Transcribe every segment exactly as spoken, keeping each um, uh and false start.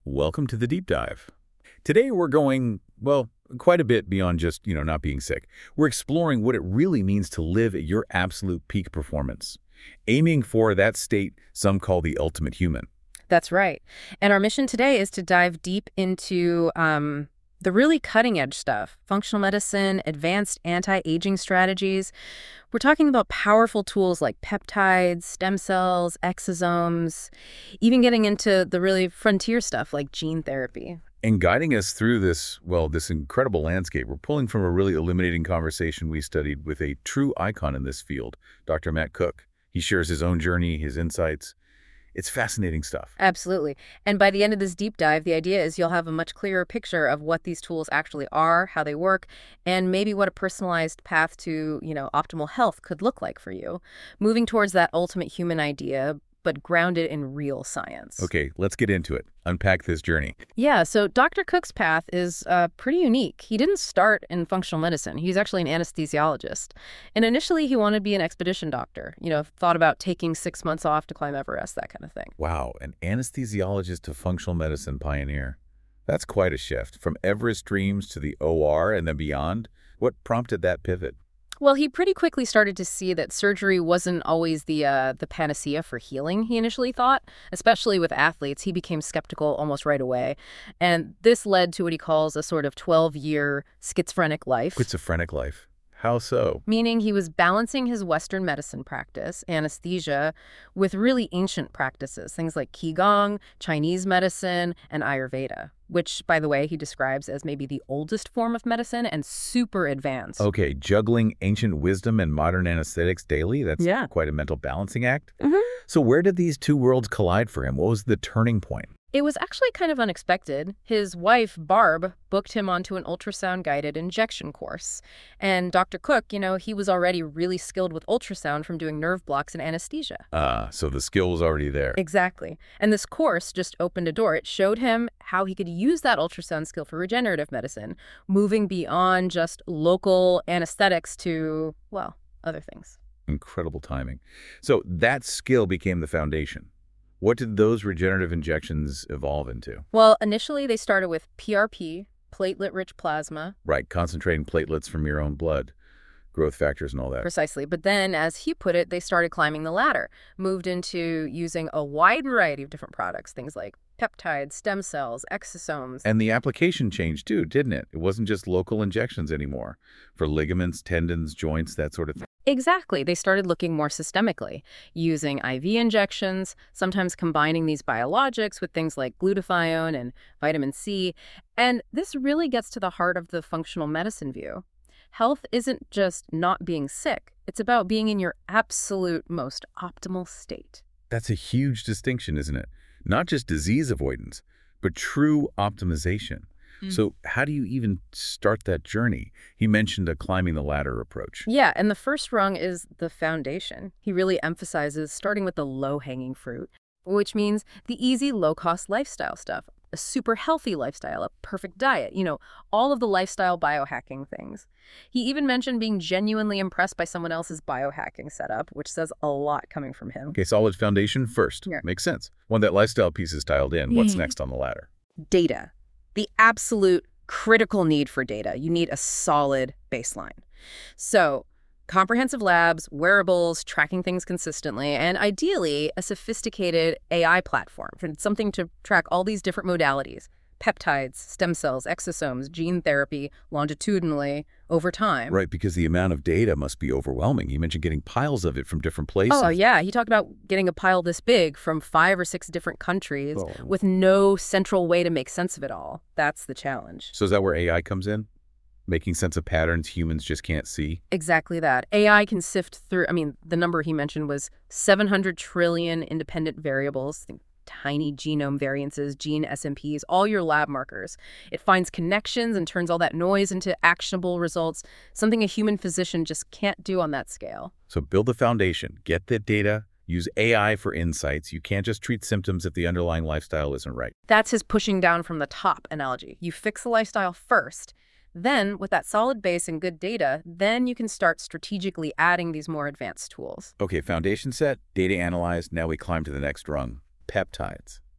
Welcome to the deep dive. Today we're going, well, quite a bit beyond just, you know, not being sick. We're exploring what it really means to live at your absolute peak performance, aiming for that state some call the ultimate human. That's right. And our mission today is to dive deep into um, the really cutting-edge stuff, functional medicine, advanced anti-aging strategies. We're talking about powerful tools like peptides, stem cells, exosomes, even getting into the really frontier stuff like gene therapy. And guiding us through this, well, this incredible landscape, we're pulling from a really illuminating conversation we studied with a true icon in this field, Doctor Matt Cook. He shares his own journey, his insights. It's fascinating stuff. Absolutely. And by the end of this deep dive, the idea is you'll have a much clearer picture of what these tools actually are, how they work, and maybe what a personalized path to, you know, optimal health could look like for you. Moving towards that ultimate human idea, but grounded in real science. Okay, let's get into it. Unpack this journey. Yeah, so Doctor Cook's path is uh, pretty unique. He didn't start in functional medicine. He's actually an anesthesiologist. And initially, he wanted to be an expedition doctor. You know, thought about taking six months off to climb Everest, that kind of thing. Wow, an anesthesiologist to functional medicine pioneer. That's quite a shift. From Everest dreams to the O R and then beyond. What prompted that pivot? Well, he pretty quickly started to see that surgery wasn't always the uh, the panacea for healing, he initially thought. Especially with athletes, he became skeptical almost right away. And this led to what he calls a sort of twelve-year schizophrenic life. Schizophrenic life. How so? Meaning he was balancing his Western medicine practice, anesthesia, with really ancient practices, things like Qigong, Chinese medicine, and Ayurveda, which, by the way, he describes as maybe the oldest form of medicine and super advanced. Okay, juggling ancient wisdom and modern anesthetics daily? That's Yeah. quite a mental balancing act. Mm-hmm. So where did these two worlds collide for him? What was the turning point? It was actually kind of unexpected. His wife, Barb, booked him onto an ultrasound-guided injection course. And Doctor Cook, you know, he was already really skilled with ultrasound from doing nerve blocks and anesthesia. Ah, so the skill was already there. Exactly. And this course just opened a door. It showed him how he could use that ultrasound skill for regenerative medicine, moving beyond just local anesthetics to, well, other things. Incredible timing. So that skill became the foundation. What did those regenerative injections evolve into? Well, initially they started with P R P, platelet-rich plasma. Right, concentrating platelets from your own blood, growth factors and all that. Precisely. But then, as he put it, they started climbing the ladder, moved into using a wide variety of different products, things like peptides, stem cells, exosomes. And the application changed too, didn't it? It wasn't just local injections anymore for ligaments, tendons, joints, that sort of thing. Exactly. They started looking more systemically, using I V injections, sometimes combining these biologics with things like glutathione and vitamin C. And this really gets to the heart of the functional medicine view. Health isn't just not being sick. It's about being in your absolute most optimal state. That's a huge distinction, isn't it? Not just disease avoidance, but true optimization. Mm. So how do you even start that journey? He mentioned a climbing the ladder approach. Yeah, and the first rung is the foundation. He really emphasizes starting with the low-hanging fruit, which means the easy, low-cost lifestyle stuff. A super healthy lifestyle, a perfect diet, you know, all of the lifestyle biohacking things. He even mentioned being genuinely impressed by someone else's biohacking setup, which says a lot coming from him. Okay, solid foundation first. Yeah. Makes sense. When that lifestyle piece is dialed in, what's next on the ladder? Data. The absolute critical need for data. You need a solid baseline. So, comprehensive labs, wearables, tracking things consistently, and ideally a sophisticated A I platform, something to track all these different modalities, peptides, stem cells, exosomes, gene therapy, longitudinally, over time. Right, because the amount of data must be overwhelming. You mentioned getting piles of it from different places. Oh, yeah. He talked about getting a pile this big from five or six different countries Oh. with no central way to make sense of it all. That's the challenge. So is that where A I comes in? Making sense of patterns humans just can't see? Exactly that. A I can sift through, I mean, the number he mentioned was seven hundred trillion independent variables, think tiny genome variances, gene S M Ps, all your lab markers. It finds connections and turns all that noise into actionable results, something a human physician just can't do on that scale. So build the foundation, get the data, use A I for insights. You can't just treat symptoms if the underlying lifestyle isn't right. That's his pushing down from the top analogy. You fix the lifestyle first. Then, with that solid base and good data, then you can start strategically adding these more advanced tools. Okay, foundation set, data analyzed, now we climb to the next rung, peptides.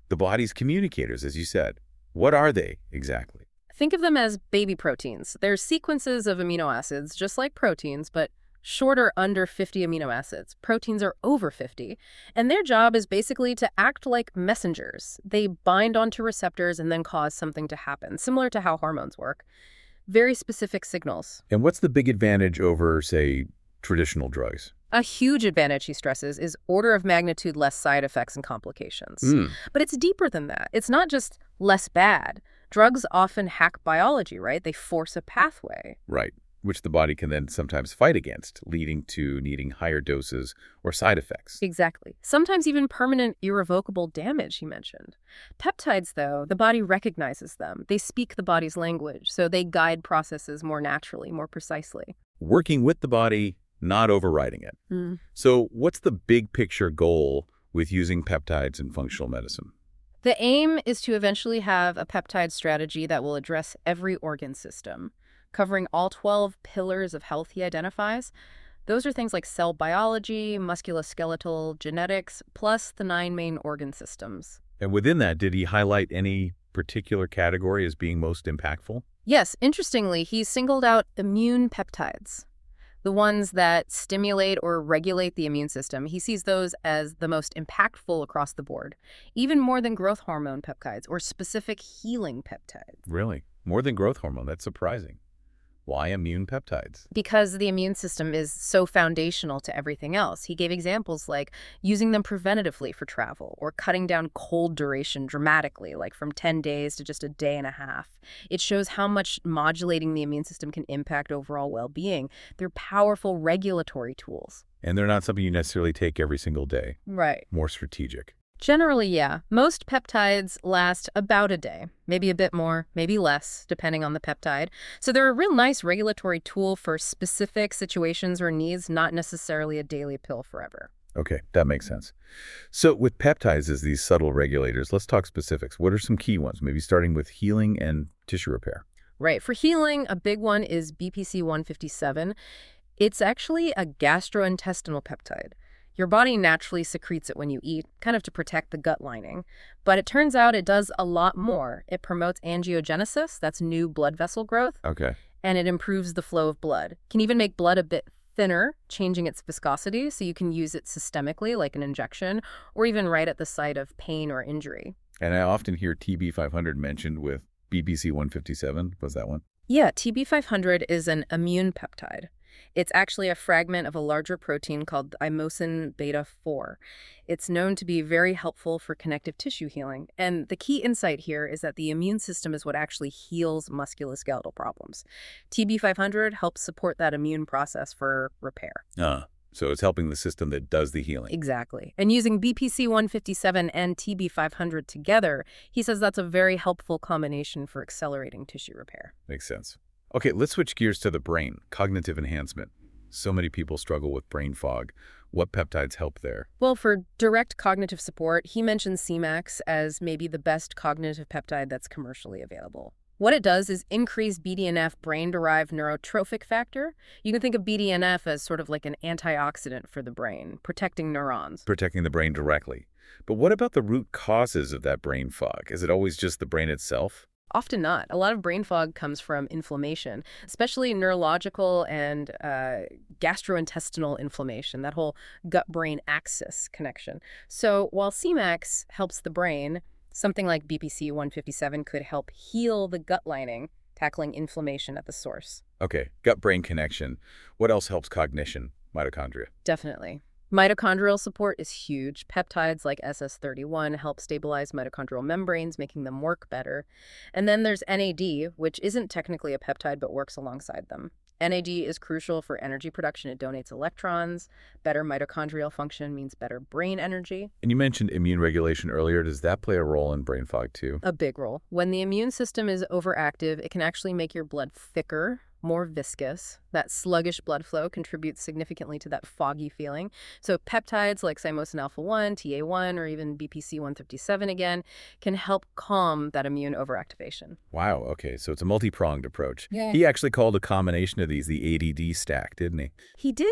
The body's communicators, as you said. What are they exactly? Think of them as baby proteins. They're sequences of amino acids, just like proteins, but shorter, under fifty amino acids. Proteins are over fifty, and their job is basically to act like messengers. They bind onto receptors and then cause something to happen, similar to how hormones work. Very specific signals. And what's the big advantage over, say, traditional drugs? A huge advantage, he stresses, is order of magnitude less side effects and complications. Mm. But it's deeper than that. It's not just less bad. Drugs often hack biology, right? They force a pathway. Right, which the body can then sometimes fight against, leading to needing higher doses or side effects. Exactly. Sometimes even permanent, irrevocable damage, he mentioned. Peptides, though, the body recognizes them. They speak the body's language, so they guide processes more naturally, more precisely. Working with the body, not overriding it. Mm. So what's the big picture goal with using peptides in functional medicine? The aim is to eventually have a peptide strategy that will address every organ system, covering all twelve pillars of health he identifies. Those are things like cell biology, musculoskeletal, genetics, plus the nine main organ systems. And within that, did he highlight any particular category as being most impactful? Yes, interestingly, he singled out immune peptides, the ones that stimulate or regulate the immune system. He sees those as the most impactful across the board, even more than growth hormone peptides or specific healing peptides. Really? More than growth hormone? That's surprising. Why immune peptides? Because the immune system is so foundational to everything else. He gave examples like using them preventatively for travel or cutting down cold duration dramatically, like from ten days to just a day and a half. It shows how much modulating the immune system can impact overall well-being. They're powerful regulatory tools. And they're not something you necessarily take every single day. Right. More strategic. Generally, yeah. Most peptides last about a day, maybe a bit more, maybe less, depending on the peptide. So they're a real nice regulatory tool for specific situations or needs, not necessarily a daily pill forever. Okay, that makes sense. So with peptides as these subtle regulators, let's talk specifics. What are some key ones? Maybe starting with healing and tissue repair. Right. For healing, a big one is B P C one fifty-seven. It's actually a gastrointestinal peptide. Your body naturally secretes it when you eat, kind of to protect the gut lining. But it turns out it does a lot more. It promotes angiogenesis, that's new blood vessel growth, Okay. and it improves the flow of blood. Can even make blood a bit thinner, changing its viscosity, so you can use it systemically, like an injection, or even right at the site of pain or injury. And I often hear T B five hundred mentioned with B P C one fifty-seven. Was that one? Yeah, T B five hundred is an immune peptide. It's actually a fragment of a larger protein called imosin beta four. It's known to be very helpful for connective tissue healing. And the key insight here is that the immune system is what actually heals musculoskeletal problems. T B five hundred helps support that immune process for repair. Uh, so it's helping the system that does the healing. Exactly. And using B P C one fifty-seven and T B five hundred together, he says that's a very helpful combination for accelerating tissue repair. Makes sense. Okay, let's switch gears to the brain, cognitive enhancement. So many people struggle with brain fog. What peptides help there? Well, for direct cognitive support, he mentions C MAX as maybe the best cognitive peptide that's commercially available. What it does is increase B D N F, brain-derived neurotrophic factor. You can think of B D N F as sort of like an antioxidant for the brain, protecting neurons. Protecting the brain directly. But what about the root causes of that brain fog? Is it always just the brain itself? Often not. A lot of brain fog comes from inflammation, especially neurological and uh, gastrointestinal inflammation, that whole gut-brain axis connection. So while C MAX helps the brain, something like B P C one fifty-seven could help heal the gut lining, tackling inflammation at the source. Okay, gut-brain connection. What else helps cognition? Mitochondria. Definitely. Mitochondrial support is huge. Peptides like S S thirty-one help stabilize mitochondrial membranes, making them work better. And then there's N A D, which isn't technically a peptide but works alongside them. N A D is crucial for energy production. It donates electrons. Better mitochondrial function means better brain energy. And you mentioned immune regulation earlier. Does that play a role in brain fog too? A big role. When the immune system is overactive, it can actually make your blood thicker, more viscous. That sluggish blood flow contributes significantly to that foggy feeling. So peptides like Simosin alpha one, T A one, or even B P C one fifty-seven again can help calm that immune overactivation. Wow, okay, so it's a multi-pronged approach. Yeah. He actually called a combination of these the A D D stack, didn't he? He did.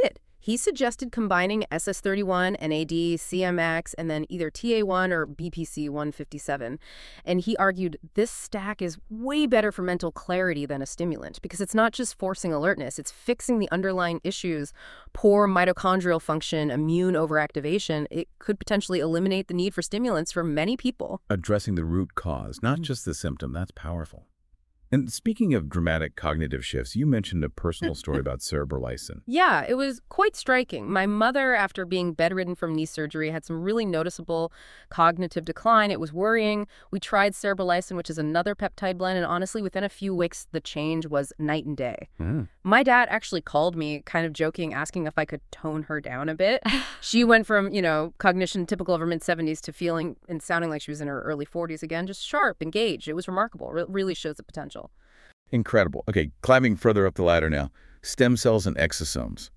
He suggested combining S S thirty-one, N A D, C M X, and then either T A one or B P C one fifty-seven. And he argued this stack is way better for mental clarity than a stimulant because it's not just forcing alertness, it's fixing the underlying issues, poor mitochondrial function, immune overactivation. It could potentially eliminate the need for stimulants for many people. Addressing the root cause, not just the symptom. That's powerful. And speaking of dramatic cognitive shifts, you mentioned a personal story about cerebrolysine. Yeah, it was quite striking. My mother, after being bedridden from knee surgery, had some really noticeable cognitive decline. It was worrying. We tried cerebrolysine, which is another peptide blend, and honestly, within a few weeks, the change was night and day. Mm. My dad actually called me, kind of joking, asking if I could tone her down a bit. She went from, you know, cognition typical of her mid-seventies to feeling and sounding like she was in her early forties again, just sharp, engaged. It was remarkable. It really shows the potential. Incredible. Okay, climbing further up the ladder now. Stem cells and exosomes.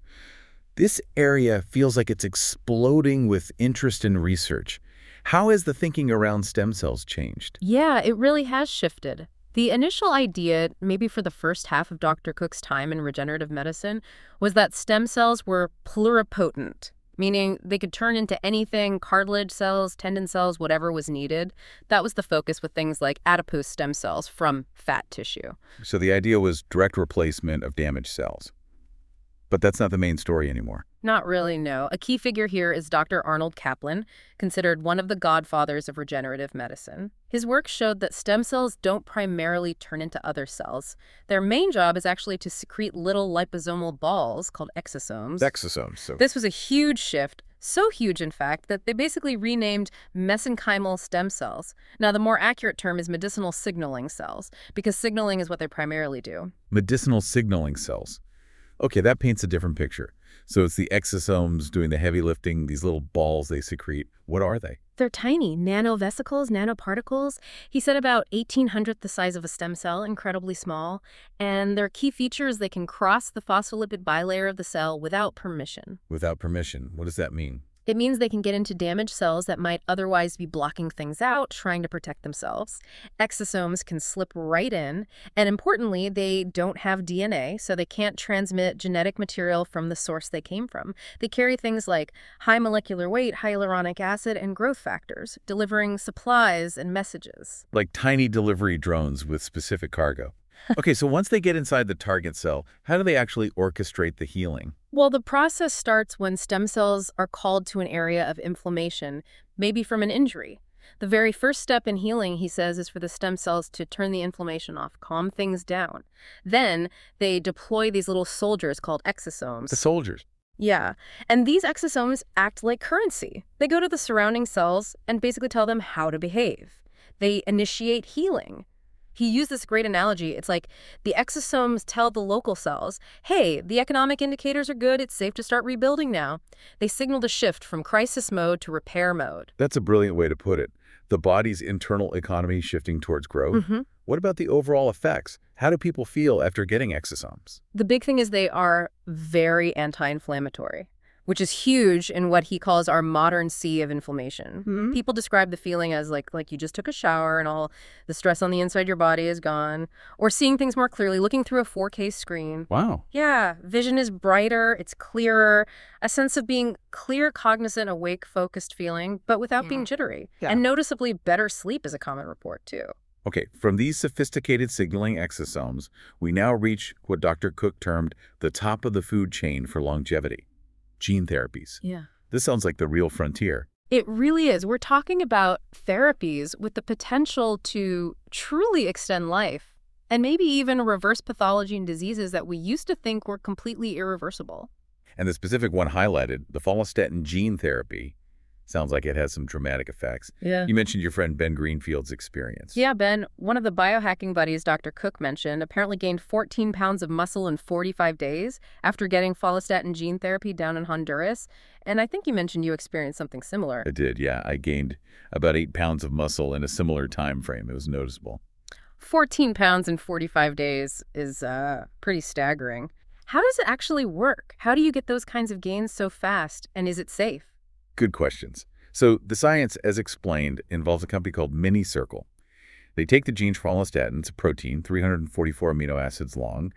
This area feels like it's exploding with interest in research. How has the thinking around stem cells changed? Yeah, it really has shifted. The initial idea, maybe for the first half of Doctor Cook's time in regenerative medicine, was that stem cells were pluripotent, meaning they could turn into anything, cartilage cells, tendon cells, whatever was needed. That was the focus with things like adipose stem cells from fat tissue. So the idea was direct replacement of damaged cells. But that's not the main story anymore. Not really, no. A key figure here is Doctor Arnold Kaplan, considered one of the godfathers of regenerative medicine. His work showed that stem cells don't primarily turn into other cells. Their main job is actually to secrete little liposomal balls called exosomes. Exosomes. So This was a huge shift, so huge, in fact, that they basically renamed mesenchymal stem cells. Now, the more accurate term is medicinal signaling cells, because signaling is what they primarily do. medicinal signaling cells. Okay, that paints a different picture. So it's the exosomes doing the heavy lifting, these little balls they secrete. What are they? They're tiny, nanovesicles, nanoparticles. He said about eighteen hundredth the size of a stem cell, incredibly small. And their key feature is they can cross the phospholipid bilayer of the cell without permission. Without permission. What does that mean? It means they can get into damaged cells that might otherwise be blocking things out, trying to protect themselves. Exosomes can slip right in, and importantly, they don't have D N A, so they can't transmit genetic material from the source they came from. They carry things like high molecular weight, hyaluronic acid, and growth factors, delivering supplies and messages. Like tiny delivery drones with specific cargo. Okay, so once they get inside the target cell, how do they actually orchestrate the healing? Well, the process starts when stem cells are called to an area of inflammation, maybe from an injury. The very first step in healing, he says, is for the stem cells to turn the inflammation off, calm things down. Then they deploy these little soldiers called exosomes. The soldiers. Yeah, and these exosomes act like currency. They go to the surrounding cells and basically tell them how to behave. They initiate healing. He used this great analogy. It's like the exosomes tell the local cells, hey, the economic indicators are good, it's safe to start rebuilding now. They signaled a shift from crisis mode to repair mode. That's a brilliant way to put it. The body's internal economy shifting towards growth. Mm-hmm. What about the overall effects? How do people feel after getting exosomes? The big thing is they are very anti-inflammatory, which is huge in what he calls our modern sea of inflammation. Mm-hmm. People describe the feeling as like like you just took a shower and all the stress on the inside of your body is gone, or seeing things more clearly, looking through a four K screen. Wow. Yeah, vision is brighter, it's clearer, a sense of being clear, cognizant, awake, focused feeling, but without Yeah. being jittery. Yeah. And noticeably better sleep is a common report, too. Okay, from these sophisticated signaling exosomes, we now reach what Doctor Cook termed the top of the food chain for longevity. Gene therapies. Yeah. This sounds like the real frontier. It really is. We're talking about therapies with the potential to truly extend life and maybe even reverse pathology and diseases that we used to think were completely irreversible. And the specific one highlighted, the follistatin gene therapy, sounds like it has some dramatic effects. Yeah. You mentioned your friend Ben Greenfield's experience. Yeah, Ben, one of the biohacking buddies Doctor Cook mentioned, apparently gained fourteen pounds of muscle in forty-five days after getting follistatin gene therapy down in Honduras. And I think you mentioned you experienced something similar. I did, yeah. I gained about eight pounds of muscle in a similar time frame. It was noticeable. fourteen pounds in forty-five days is uh, pretty staggering. How does it actually work? How do you get those kinds of gains so fast, and is it safe? Good questions. So the science, as explained, involves a company called MiniCircle. They take the gene follistatin, it's a protein, three hundred forty-four amino acids long,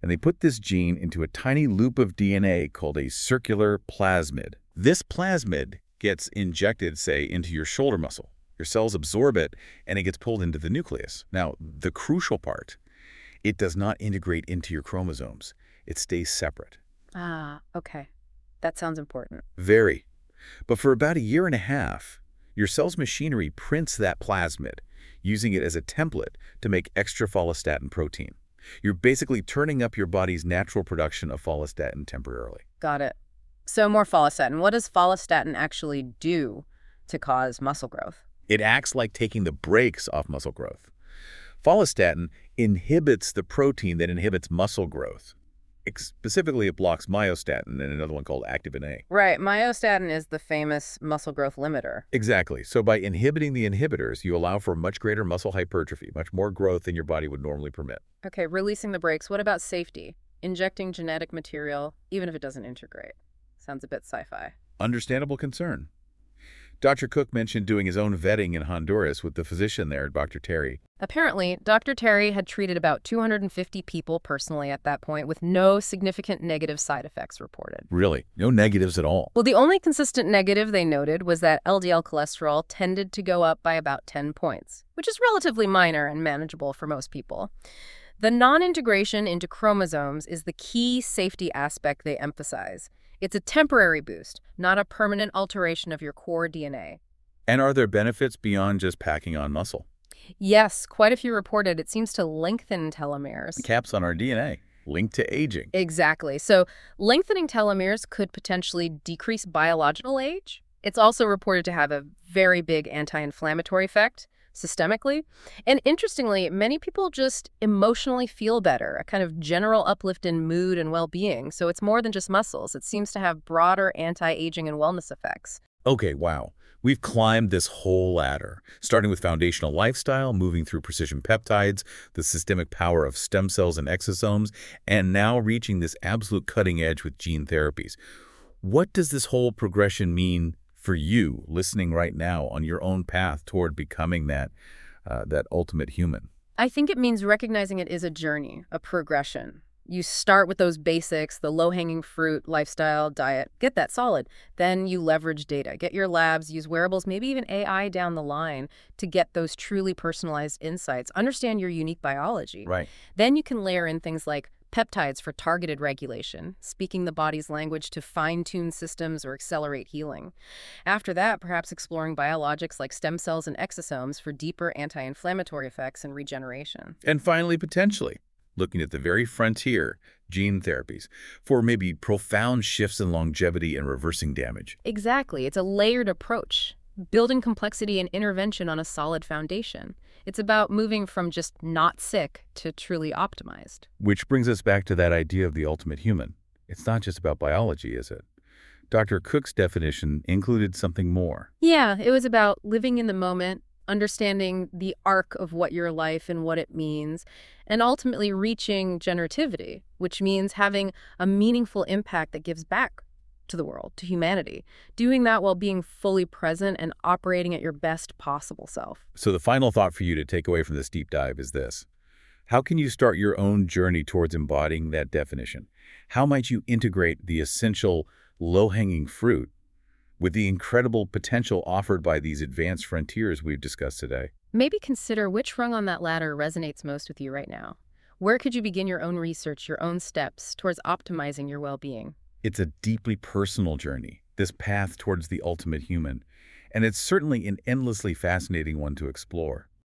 And they put this gene into a tiny loop of D N A called a circular plasmid. This plasmid gets injected, say, into your shoulder muscle. Your cells absorb it, and it gets pulled into the nucleus. Now, the crucial part, it does not integrate into your chromosomes. It stays separate. Ah, okay. That sounds important. Very. But for about a year and a half, your cell's machinery prints that plasmid, using it as a template to make extra follistatin protein. You're basically turning up your body's natural production of follistatin temporarily. Got it. So more follistatin. What does follistatin actually do to cause muscle growth? It acts like taking the brakes off muscle growth. Follistatin inhibits the protein that inhibits muscle growth. Specifically, it blocks myostatin and another one called activin A. Right. Myostatin is the famous muscle growth limiter. Exactly. So by inhibiting the inhibitors, you allow for much greater muscle hypertrophy, much more growth than your body would normally permit. Okay, releasing the brakes. What about safety? Injecting genetic material, even if it doesn't integrate. Sounds a bit sci-fi. Understandable concern. Doctor Cook mentioned doing his own vetting in Honduras with the physician there, Doctor Terry. Apparently, Doctor Terry had treated about two hundred fifty people personally at that point with no significant negative side effects reported. Really? No negatives at all? Well, the only consistent negative they noted was that L D L cholesterol tended to go up by about ten points, which is relatively minor and manageable for most people. The non-integration into chromosomes is the key safety aspect they emphasize. It's a temporary boost, not a permanent alteration of your core D N A. And are there benefits beyond just packing on muscle? Yes, quite a few reported. It seems to lengthen telomeres. Caps on our D N A, linked to aging. Exactly. So lengthening telomeres could potentially decrease biological age. It's also reported to have a very big anti-inflammatory effect systemically. And interestingly, many people just emotionally feel better, a kind of general uplift in mood and well-being. So it's more than just muscles. It seems to have broader anti-aging and wellness effects. Okay, wow. We've climbed this whole ladder, starting with foundational lifestyle, moving through precision peptides, the systemic power of stem cells and exosomes, and now reaching this absolute cutting edge with gene therapies. What does this whole progression mean for you listening right now on your own path toward becoming that, uh, that ultimate human? I think it means recognizing it is a journey, a progression. You start with those basics, the low-hanging fruit, lifestyle, diet, get that solid. Then you leverage data, get your labs, use wearables, maybe even A I down the line to get those truly personalized insights, understand your unique biology. Right. Then you can layer in things like peptides for targeted regulation, speaking the body's language to fine-tune systems or accelerate healing. After that, perhaps exploring biologics like stem cells and exosomes for deeper anti-inflammatory effects and regeneration. And finally, potentially, looking at the very frontier, gene therapies, for maybe profound shifts in longevity and reversing damage. Exactly. It's a layered approach, building complexity and intervention on a solid foundation. It's about moving from just not sick to truly optimized. Which brings us back to that idea of the ultimate human. It's not just about biology, is it? Doctor Cook's definition included something more. Yeah, it was about living in the moment, understanding the arc of what your life and what it means, and ultimately reaching generativity, which means having a meaningful impact that gives back to the world, to humanity. Doing that while being fully present and operating at your best possible self. So the final thought for you to take away from this deep dive is this. How can you start your own journey towards embodying that definition? How might you integrate the essential low-hanging fruit with the incredible potential offered by these advanced frontiers we've discussed today? Maybe consider which rung on that ladder resonates most with you right now. Where could you begin your own research, your own steps towards optimizing your well-being? It's a deeply personal journey, this path towards the ultimate human, and it's certainly an endlessly fascinating one to explore.